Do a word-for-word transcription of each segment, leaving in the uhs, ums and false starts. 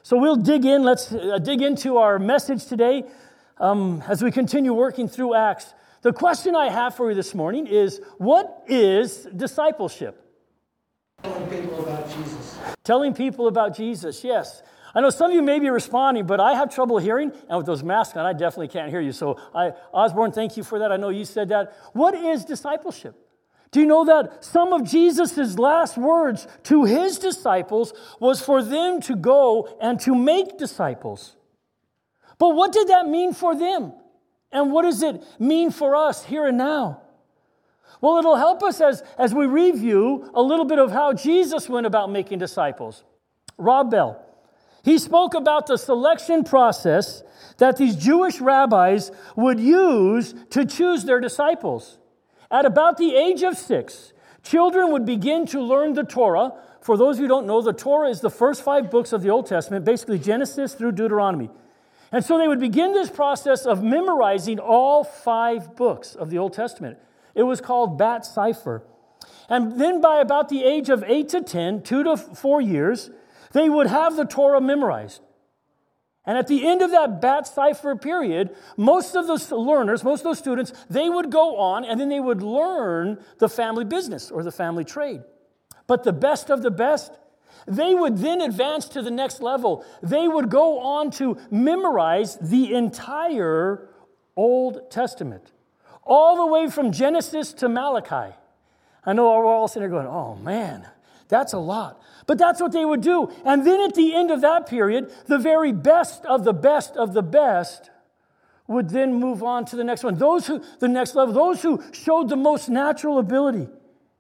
So we'll dig in. Let's uh, dig into our message today um, as we continue working through Acts. The question I have for you this morning is, what is discipleship? Telling people about Jesus. Telling people about Jesus, yes. I know some of you may be responding, but I have trouble hearing, and with those masks on, I definitely can't hear you. So, I, Osborne, thank you for that. I know you said that. What is discipleship? Do you know that some of Jesus' last words to his disciples was for them to go and to make disciples? But what did that mean for them? And what does it mean for us here and now? Well, it'll help us as, as we review a little bit of how Jesus went about making disciples. Rob Bell, he spoke about the selection process that these Jewish rabbis would use to choose their disciples. At about the age of six, children would begin to learn the Torah. For those who don't know, the Torah is the first five books of the Old Testament, basically Genesis through Deuteronomy. And so they would begin this process of memorizing all five books of the Old Testament. It was called Bat Cipher. And then by about the age of eight to ten, two to four years, they would have the Torah memorized. And at the end of that Bat Cipher period, most of those learners, most of those students, they would go on and then they would learn the family business or the family trade. But the best of the best, they would then advance to the next level. They would go on to memorize the entire Old Testament, all the way from Genesis to Malachi. I know we're all sitting there going, oh man, that's a lot. But that's what they would do. And then at the end of that period, the very best of the best of the best would then move on to the next one. Those who, the next level, those who showed the most natural ability,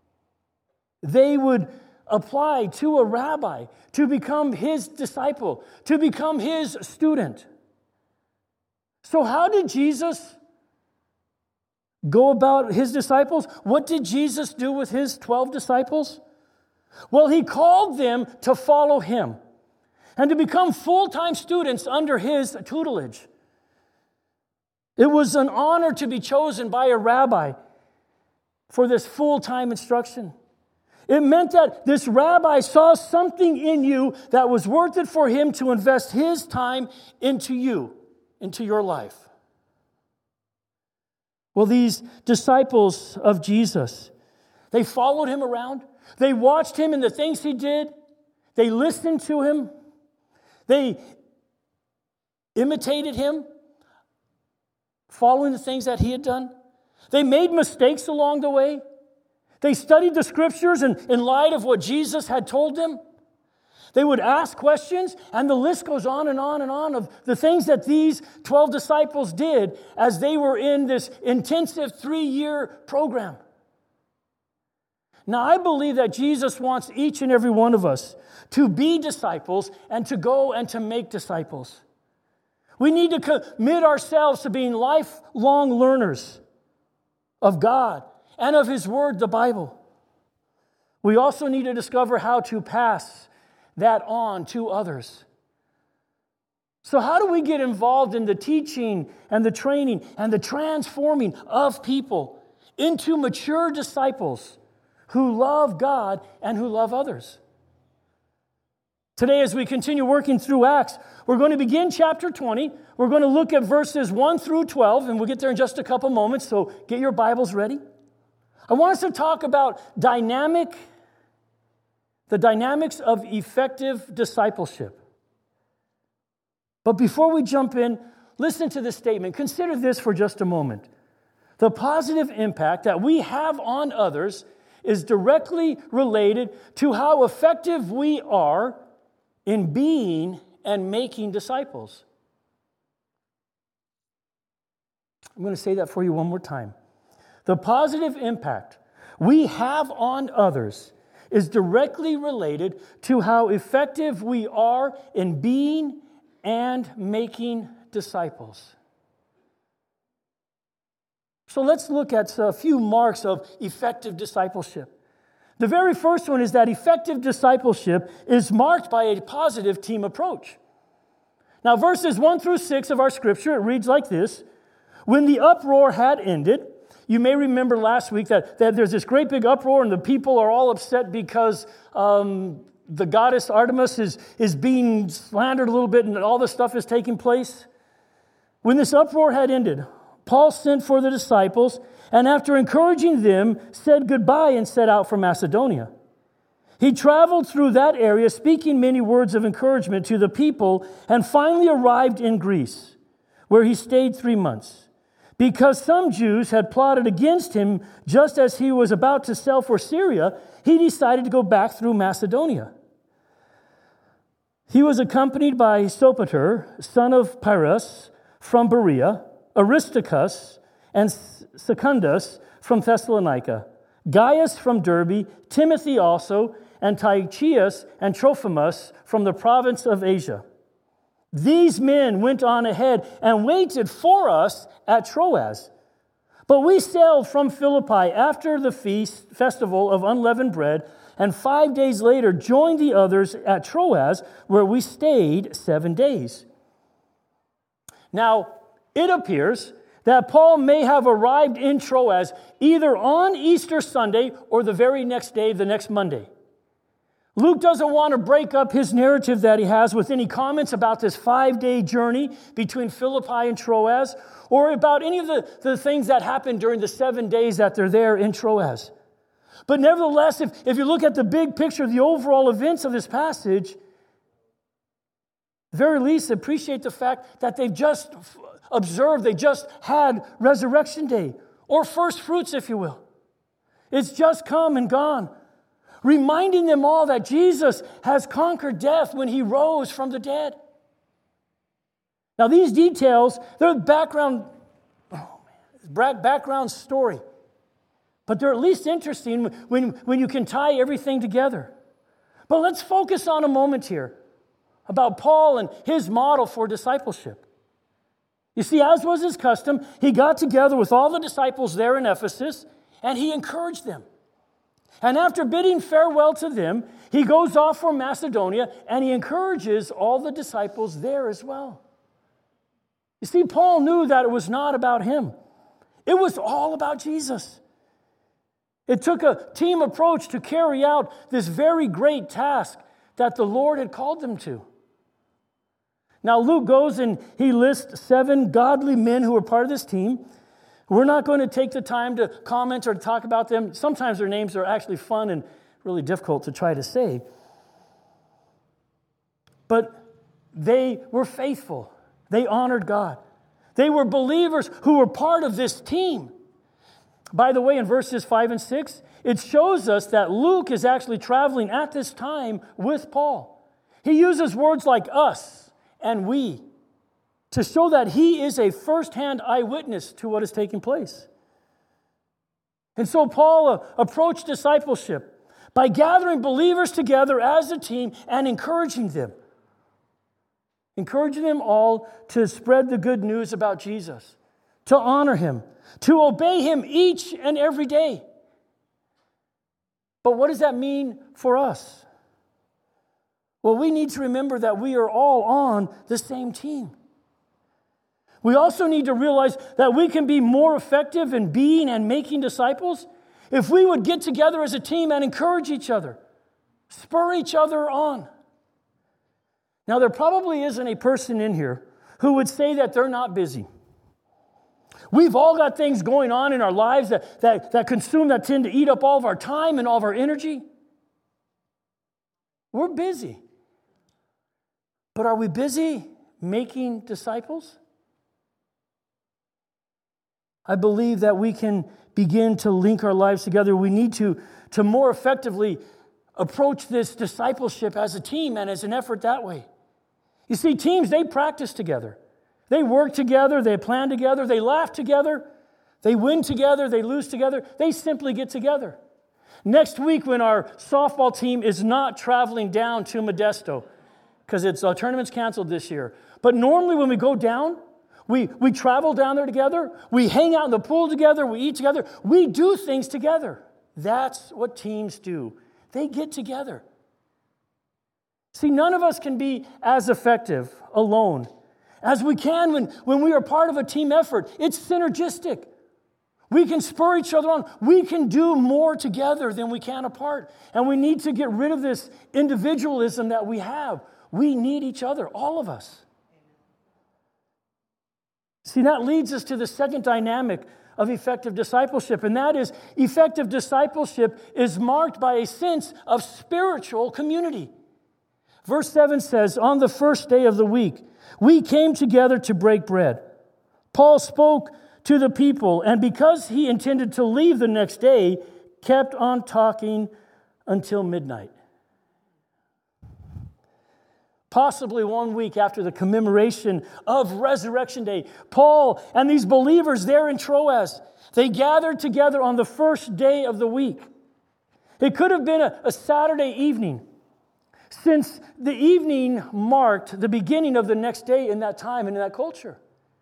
they would apply to a rabbi to become his disciple, to become his student. So how did Jesus go about his disciples? What did Jesus do with his twelve disciples? Well, he called them to follow him and to become full-time students under his tutelage. It was an honor to be chosen by a rabbi for this full-time instruction. It meant that this rabbi saw something in you that was worth it for him to invest his time into you, into your life. Well, these disciples of Jesus, they followed him around. They watched him and the things he did. They listened to him. They imitated him, following the things that he had done. They made mistakes along the way. They studied the scriptures in, in light of what Jesus had told them. They would ask questions, and the list goes on and on and on of the things that these twelve disciples did as they were in this intensive three-year program. Now, I believe that Jesus wants each and every one of us to be disciples and to go and to make disciples. We need to commit ourselves to being lifelong learners of God and of His Word, the Bible. We also need to discover how to pass that on to others. So how do we get involved in the teaching and the training and the transforming of people into mature disciples who love God and who love others? Today, as we continue working through Acts, we're going to begin chapter twenty. We're going to look at verses one through twelve, and we'll get there in just a couple moments, so get your Bibles ready. I want us to talk about dynamic, the dynamics of effective discipleship. But before we jump in, listen to this statement. Consider this for just a moment. The positive impact that we have on others is directly related to how effective we are in being and making disciples. I'm going to say that for you one more time. The positive impact we have on others is directly related to how effective we are in being and making disciples. So let's look at a few marks of effective discipleship. The very first one is that effective discipleship is marked by a positive team approach. Now, verses one through six of our scripture, it reads like this. When the uproar had ended, you may remember last week that, that there's this great big uproar and the people are all upset because um, the goddess Artemis is, is being slandered a little bit and all this stuff is taking place. When this uproar had ended, Paul sent for the disciples and after encouraging them, said goodbye and set out for Macedonia. He traveled through that area, speaking many words of encouragement to the people, and finally arrived in Greece, where he stayed three months. Because some Jews had plotted against him just as he was about to sail for Syria, he decided to go back through Macedonia. He was accompanied by Sopater, son of Pyrrhus, from Berea, Aristarchus, and Secundus from Thessalonica, Gaius from Derbe, Timothy also, and Tychicus and Trophimus from the province of Asia. These men went on ahead and waited for us at Troas. But we sailed from Philippi after the feast festival of unleavened bread, and five days later joined the others at Troas, where we stayed seven days. Now, it appears that Paul may have arrived in Troas either on Easter Sunday or the very next day, the next Monday. Luke doesn't want to break up his narrative that he has with any comments about this five-day journey between Philippi and Troas, or about any of the, the things that happened during the seven days that they're there in Troas. But nevertheless, if, if you look at the big picture, the overall events of this passage, at the very least, appreciate the fact that they've just observed, they just had Resurrection Day, or first fruits, if you will. It's just come and gone, reminding them all that Jesus has conquered death when he rose from the dead. Now, these details, they're background, oh man, background story. But they're at least interesting when, when you can tie everything together. But let's focus on a moment here about Paul and his model for discipleship. You see, as was his custom, he got together with all the disciples there in Ephesus, and he encouraged them. And after bidding farewell to them, he goes off for Macedonia, and he encourages all the disciples there as well. You see, Paul knew that it was not about him. It was all about Jesus. It took a team approach to carry out this very great task that the Lord had called them to. Now, Luke goes and he lists seven godly men who were part of this team. We're not going to take the time to comment or to talk about them. Sometimes their names are actually fun and really difficult to try to say. But they were faithful. They honored God. They were believers who were part of this team. By the way, in verses five and six, it shows us that Luke is actually traveling at this time with Paul. He uses words like us and we to show that he is a first-hand eyewitness to what is taking place. And so Paul uh, approached discipleship by gathering believers together as a team and encouraging them. Encouraging them all to spread the good news about Jesus, to honor him, to obey him each and every day. But what does that mean for us? Well, we need to remember that we are all on the same team. We also need to realize that we can be more effective in being and making disciples if we would get together as a team and encourage each other, spur each other on. Now, there probably isn't a person in here who would say that they're not busy. We've all got things going on in our lives that, that, that consume, that tend to eat up all of our time and all of our energy. We're busy. But are we busy making disciples? I believe that we can begin to link our lives together. We need to, to more effectively approach this discipleship as a team and as an effort that way. You see, teams, they practice together. They work together, they plan together, they laugh together, they win together, they lose together. They simply get together. Next week when our softball team is not traveling down to Modesto, because its uh, tournament's canceled this year. But normally when we go down, we, we travel down there together, we hang out in the pool together, we eat together, we do things together. That's what teams do. They get together. See, none of us can be as effective alone as we can when, when we are part of a team effort. It's synergistic. We can spur each other on. We can do more together than we can apart. And we need to get rid of this individualism that we have. We need each other, all of us. See, that leads us to the second dynamic of effective discipleship, and that is effective discipleship is marked by a sense of spiritual community. Verse seven says, on the first day of the week, we came together to break bread. Paul spoke to the people, and because he intended to leave the next day, kept on talking until midnight. Possibly one week after the commemoration of Resurrection Day, Paul and these believers there in Troas, they gathered together on the first day of the week. It could have been a, a Saturday evening, since the evening marked the beginning of the next day in that time and in that culture.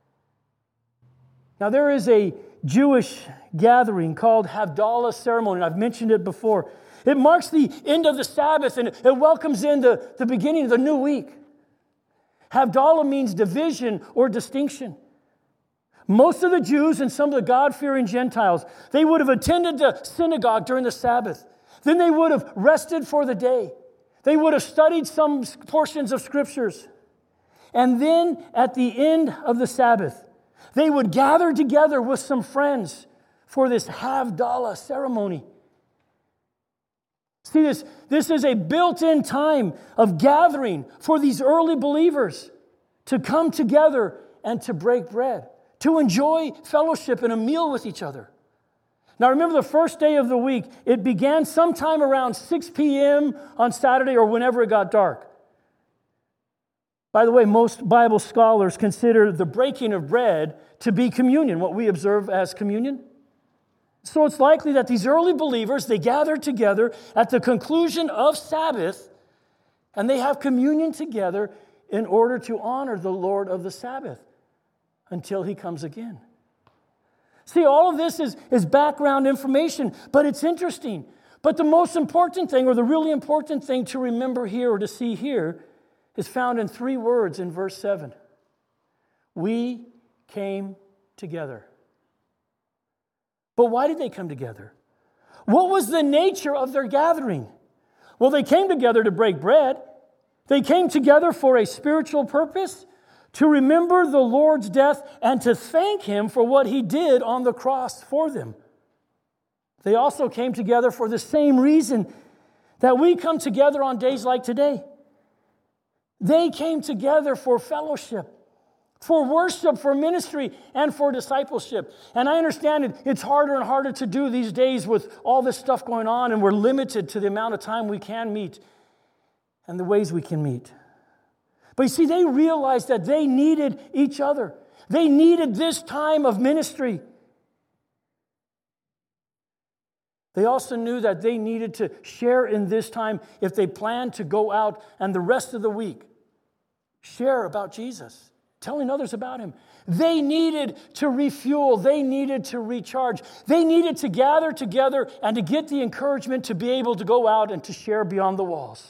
Now, there is a Jewish gathering called Havdalah ceremony, and I've mentioned it before. It marks the end of the Sabbath, and it welcomes in the, the beginning of the new week. Havdalah means division or distinction. Most of the Jews and some of the God-fearing Gentiles, they would have attended the synagogue during the Sabbath. Then they would have rested for the day. They would have studied some portions of Scriptures. And then at the end of the Sabbath, they would gather together with some friends for this Havdalah ceremony. See, this, this is a built-in time of gathering for these early believers to come together and to break bread, to enjoy fellowship and a meal with each other. Now, remember the first day of the week, it began sometime around six p.m. on Saturday or whenever it got dark. By the way, most Bible scholars consider the breaking of bread to be communion, what we observe as communion. So it's likely that these early believers, they gathered together at the conclusion of Sabbath, and they have communion together in order to honor the Lord of the Sabbath until He comes again. See, all of this is, is background information, but it's interesting. But the most important thing, or the really important thing to remember here or to see here, is found in three words in verse seven. We came together. But why did they come together? What was the nature of their gathering? Well, they came together to break bread. They came together for a spiritual purpose, to remember the Lord's death and to thank Him for what He did on the cross for them. They also came together for the same reason that we come together on days like today. They came together for fellowship, for worship, for ministry, and for discipleship. And I understand it, it's harder and harder to do these days with all this stuff going on, and we're limited to the amount of time we can meet and the ways we can meet. But you see, they realized that they needed each other. They needed this time of ministry. They also knew that they needed to share in this time if they planned to go out and the rest of the week share about Jesus, telling others about Him. They needed to refuel. They needed to recharge. They needed to gather together and to get the encouragement to be able to go out and to share beyond the walls.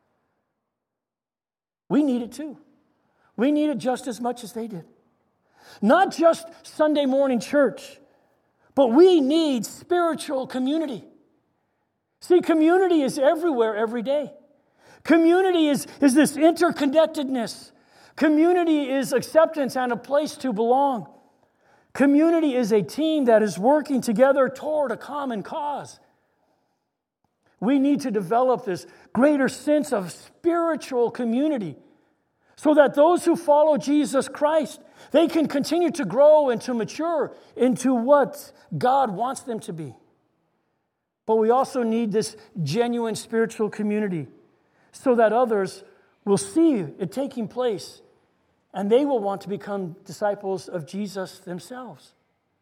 We need it too. We need it just as much as they did. Not just Sunday morning church, but we need spiritual community. See, community is everywhere, every day. Community is, is this interconnectedness. Community is acceptance and a place to belong. Community is a team that is working together toward a common cause. We need to develop this greater sense of spiritual community so that those who follow Jesus Christ, they can continue to grow and to mature into what God wants them to be. But we also need this genuine spiritual community so that others will see it taking place and they will want to become disciples of Jesus themselves.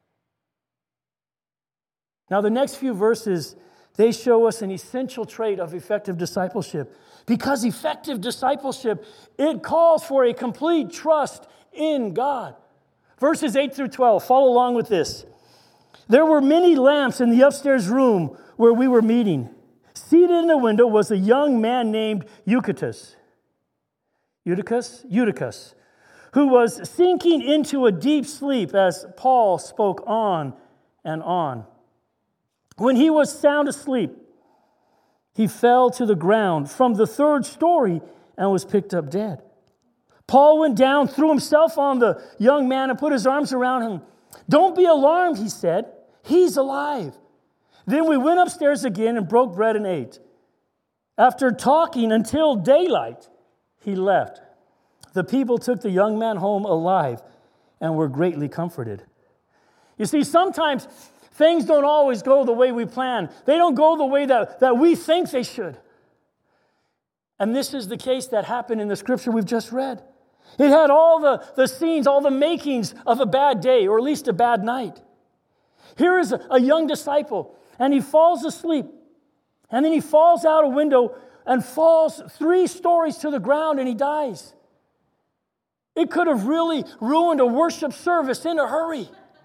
Now, the next few verses, they show us an essential trait of effective discipleship. Because effective discipleship, it calls for a complete trust in God. Verses eight through twelve, follow along with this. There were many lamps in the upstairs room where we were meeting. Seated in the window was a young man named Eutychus. Eutychus? Eutychus, who was sinking into a deep sleep as Paul spoke on and on. When he was sound asleep, he fell to the ground from the third story and was picked up dead. Paul went down, threw himself on the young man and put his arms around him. "Don't be alarmed," he said. "He's alive." Then we went upstairs again and broke bread and ate. After talking until daylight, he left. The people took the young man home alive and were greatly comforted. You see, sometimes things don't always go the way we plan. They don't go the way that, that we think they should. And this is the case that happened in the scripture we've just read. It had all the, the scenes, all the makings of a bad day, or at least a bad night. Here is a, a young disciple, and he falls asleep. And then he falls out a window and falls three stories to the ground, and he dies. It could have really ruined a worship service in a hurry.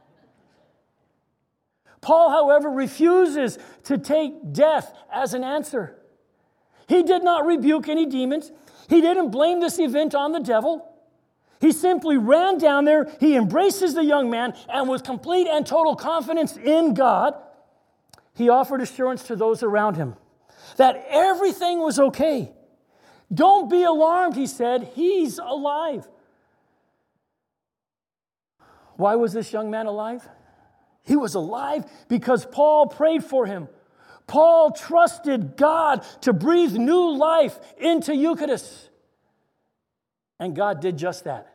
Paul, however, refuses to take death as an answer. He did not rebuke any demons. He didn't blame this event on the devil. He simply ran down there, he embraces the young man, and with complete and total confidence in God, he offered assurance to those around him that everything was okay. "Don't be alarmed," he said, "he's alive." Why was this young man alive? He was alive because Paul prayed for him. Paul trusted God to breathe new life into Eutychus. And God did just that.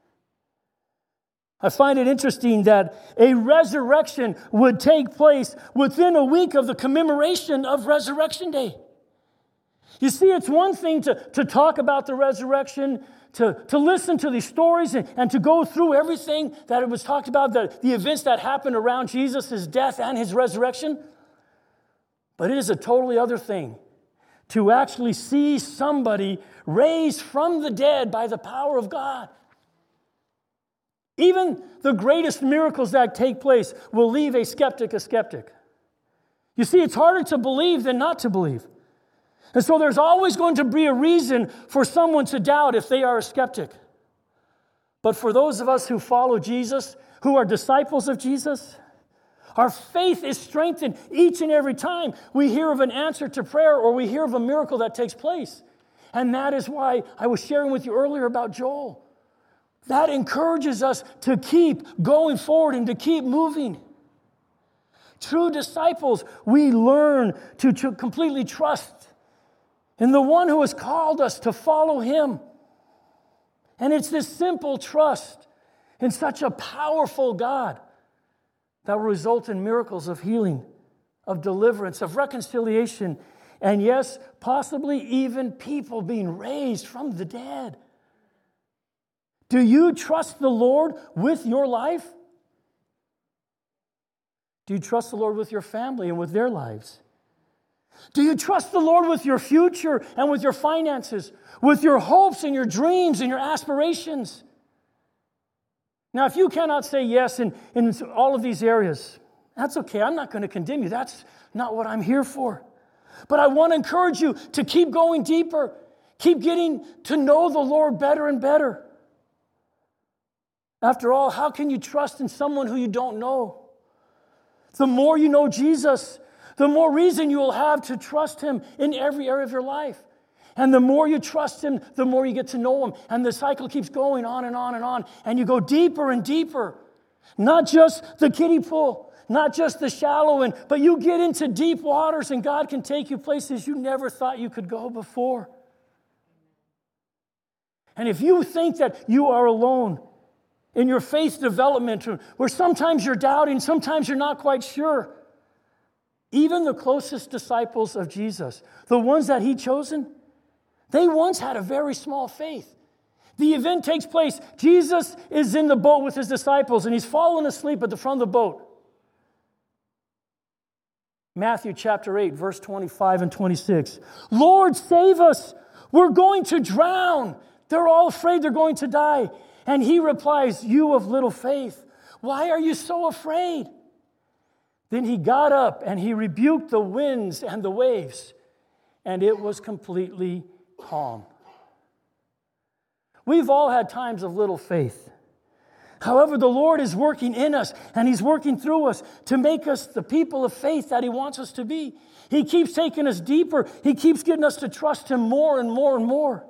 I find it interesting that a resurrection would take place within a week of the commemoration of Resurrection Day. You see, it's one thing to, to talk about the resurrection, to, to listen to these stories and, and to go through everything that it was talked about, the, the events that happened around Jesus' death and his resurrection. But it is a totally other thing to actually see somebody raised from the dead by the power of God. Even the greatest miracles that take place will leave a skeptic a skeptic. You see, it's harder to believe than not to believe. And so there's always going to be a reason for someone to doubt if they are a skeptic. But for those of us who follow Jesus, who are disciples of Jesus, our faith is strengthened each and every time we hear of an answer to prayer or we hear of a miracle that takes place. And that is why I was sharing with you earlier about Joel. That encourages us to keep going forward and to keep moving. True disciples, we learn to, to completely trust in the one who has called us to follow him. And it's this simple trust in such a powerful God that will result in miracles of healing, of deliverance, of reconciliation, and yes, possibly even people being raised from the dead. Do you trust the Lord with your life? Do you trust the Lord with your family and with their lives? Do you trust the Lord with your future and with your finances, with your hopes and your dreams and your aspirations? Now, if you cannot say yes in, in all of these areas, that's okay. I'm not going to condemn you. That's not what I'm here for. But I want to encourage you to keep going deeper. Keep getting to know the Lord better and better. After all, how can you trust in someone who you don't know? The more you know Jesus, the more reason you will have to trust him in every area of your life. And the more you trust him, the more you get to know him. And the cycle keeps going on and on and on. And you go deeper and deeper. Not just the kiddie pool, not just the shallow end, but you get into deep waters and God can take you places you never thought you could go before. And if you think that you are alone in your faith development, where sometimes you're doubting, sometimes you're not quite sure, even the closest disciples of Jesus, the ones that he chosen, they once had a very small faith. The event takes place. Jesus is in the boat with his disciples, and he's fallen asleep at the front of the boat. Matthew chapter eight, verse twenty-five and twenty-six. "Lord, save us. We're going to drown." They're all afraid they're going to die. And he replies, "You of little faith, why are you so afraid?" Then he got up and he rebuked the winds and the waves, and it was completely calm. We've all had times of little faith. However, the Lord is working in us and He's working through us to make us the people of faith that He wants us to be. He keeps taking us deeper. He keeps getting us to trust Him more and more and more.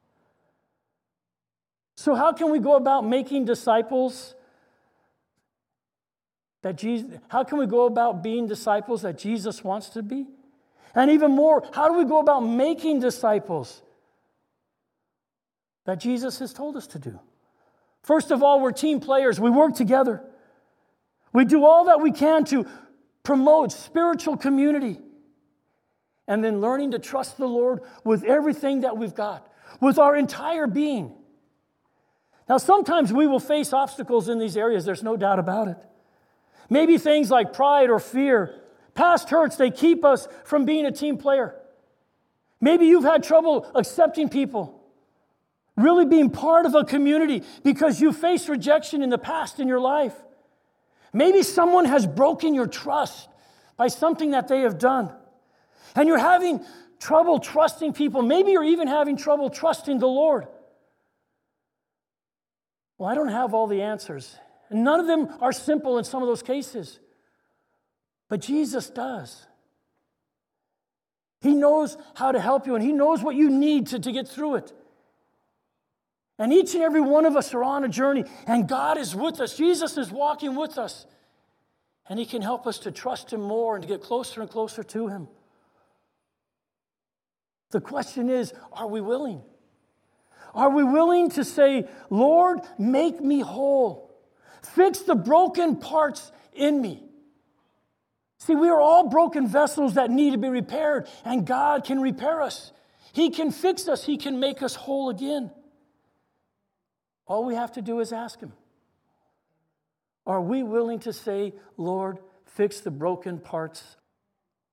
So how can we go about making disciples that Jesus, how can we go about being disciples that Jesus wants to be? And even more, how do we go about making disciples that Jesus has told us to do? First of all, we're team players. We work together. We do all that we can to promote spiritual community. And then learning to trust the Lord with everything that we've got, with our entire being. Now, sometimes we will face obstacles in these areas. There's no doubt about it. Maybe things like pride or fear. Past hurts, they keep us from being a team player. Maybe you've had trouble accepting people. Really being part of a community because you faced rejection in the past in your life. Maybe someone has broken your trust by something that they have done. And you're having trouble trusting people. Maybe you're even having trouble trusting the Lord. Well, I don't have all the answers. And none of them are simple in some of those cases. But Jesus does. He knows how to help you, and He knows what you need to, to get through it. And each and every one of us are on a journey, and God is with us. Jesus is walking with us. And He can help us to trust Him more and to get closer and closer to Him. The question is, are we willing? Are we willing to say, Lord, make me whole. Fix the broken parts in me. See, we are all broken vessels that need to be repaired, and God can repair us. He can fix us. He can make us whole again. All we have to do is ask Him. Are we willing to say, Lord, fix the broken parts